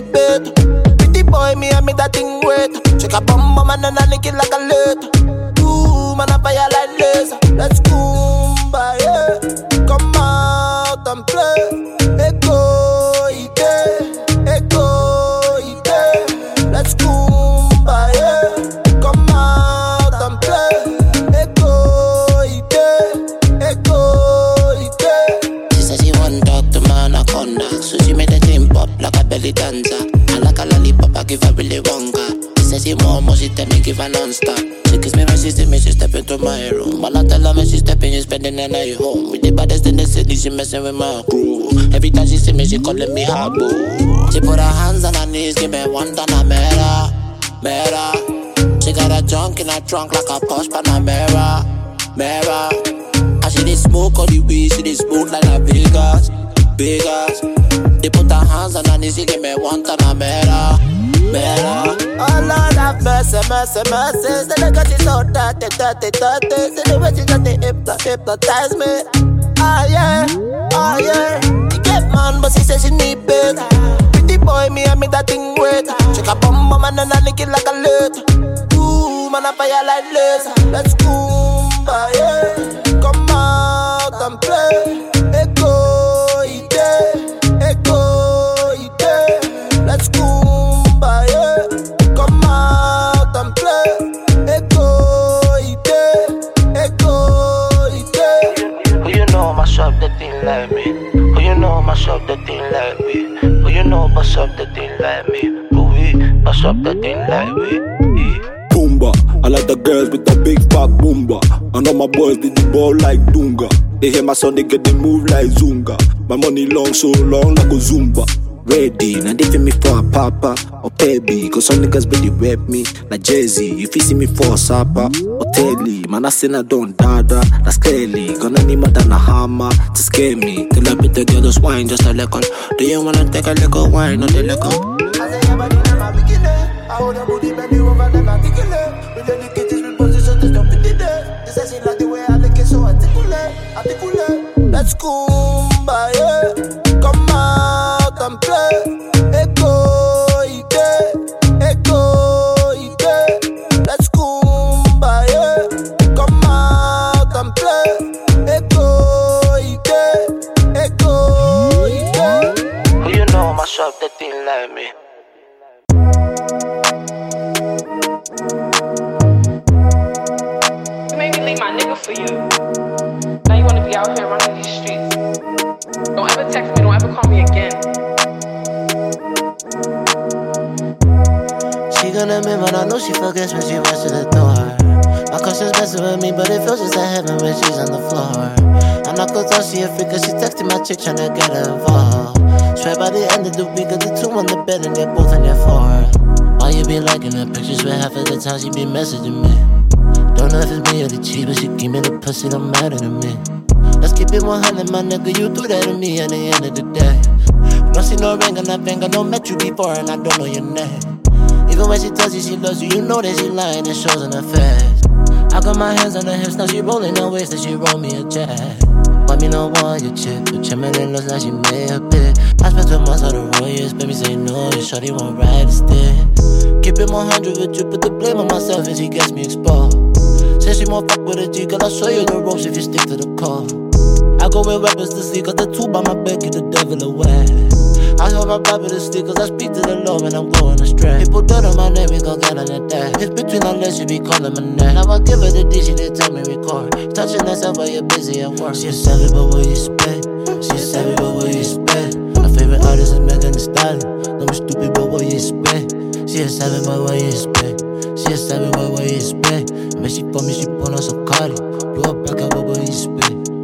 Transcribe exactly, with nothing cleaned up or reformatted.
need better. Pretty boy, me and me that thing wait. Check a bum bum and then I lick it like a letter. Ooh, man, I fire like laser. Let's Kumba, yeah. Come out and play. Echo, ite, echo, ite. Let's Kumba, yeah. Come out and play. Echo, ite, echo, ite. She said she want talk to man anaconda, so she made the thing pop like a belly dancer. I like a lollipop, I give her really wonga. She said she want more, she tell me give her non-stop. She kiss me when she see me, she step into my room. While I tell her when she step in, she spending the night home. With the baddest in the city, she messing with my crew. Every time she see me, she calling me her boo. She put her hands on her knees, give me one Panamera, Mera. She got a junk in her trunk like a Porsche Panamera, Mera. And she did smoke all the weed, she did smoke like a Vegas, Vegas. They put her hands on her knees, she give me one Panamera, Mera. Oh Lord have mercy, mercy, mercy. Say the girl she's so dirty, dirty, dirty. Say the way she got the hypno, hypnotize me. Ah yeah, ah yeah. She get man, but she says she need better. Pretty boy, me and me that thing wait. Check a bum bum and then I lick it like a letter. Ooh, man, I fire like laser. Let's Kumba, yeah. Come out and play. Echo, ite, echo, ite. Let's Kumba, yeah. Come out and play. Echo, ite, echo, ite. Who you know mash up the thing like me? Who you know mash up the thing like me? Who you know mash up the thing like me? Who we mash up the thing like we? Boomba, I like the girls with the big fat boomba. And all my boys did the ball like Dunga. They hear my son, they get the move like Zunga. My money long, so long like a Zumba. Ready, now they feel me for a papa or baby. Cause some niggas really rap me like Jay-Z. If you see me for a sapper or telly, man I say I don't dada, that's clearly gonna need more than a hammer to scare me. Till I beat the girl just wine just a little. Do you wanna take a little wine or the little? I say your body never begin. I hold your booty belly over the articulate. With the kids with position, there's no pity there. This is like the way I lick it so articulate, articulate. Let's Kumba, yeah. Come out and play. Echo, ite, echo, ite. Let's Kumba, yeah. Come out and play. Echo, ite, echo, ite. Who you know mash up the thing like me? You made me leave my nigga for you. Now you wanna be out here running these streets. Don't ever text me, don't ever call me again. She gonna admit, but I know she forgets when she runs to the door. My cousin's messing with me, but it feels just like heaven when she's on the floor. And I could tell she a freak, cause she texting my chick tryna get her involved. Swear by the end of the week, got the two on the bed and they're both in their four. Why you be liking her pictures where half of the time she be messaging me? Don't know if it's me or the cheat, but she give me the pussy, don't matter to me. Let's keep it one hundred, my nigga, you do that to me at the end of the day. Don't see no ring on that finger, don't met you before and I don't know your name. Even when she tells you she loves you, you know that she lying, it shows in her face. I got my hands on her hips, now she rolling her waist, that she roll me a jet. Why me no want your chick, but Chimney looks like she made a bit. I spent two months on the Royals, baby say no, your shorty won't ride the stick. Keep it one hundred with you, put the blame on myself and she gets me exposed. Say she won't fuck with a G, girl, I'll show you the ropes if you stick to the call. I go with weapons to sleep, got the two by my bed, keep the devil away. I hope I'm happy to sleep, cause I speak to the Lord when I'm going astray. People dirt on my name, we gon' get on the day. It's between our legs, she be calling my name. Now I give her the D, she did tell me record. Touching herself while you're busy at work. She a savage, but will you spit? She a savage, but will you spit? My favorite artist is Megan Thee Stallion. Don't be stupid, but will you spit? She a savage, but will you spit? She a savage, but will you spit? And when she for me, she put on some Cardi. Blow up back up, but will you spit?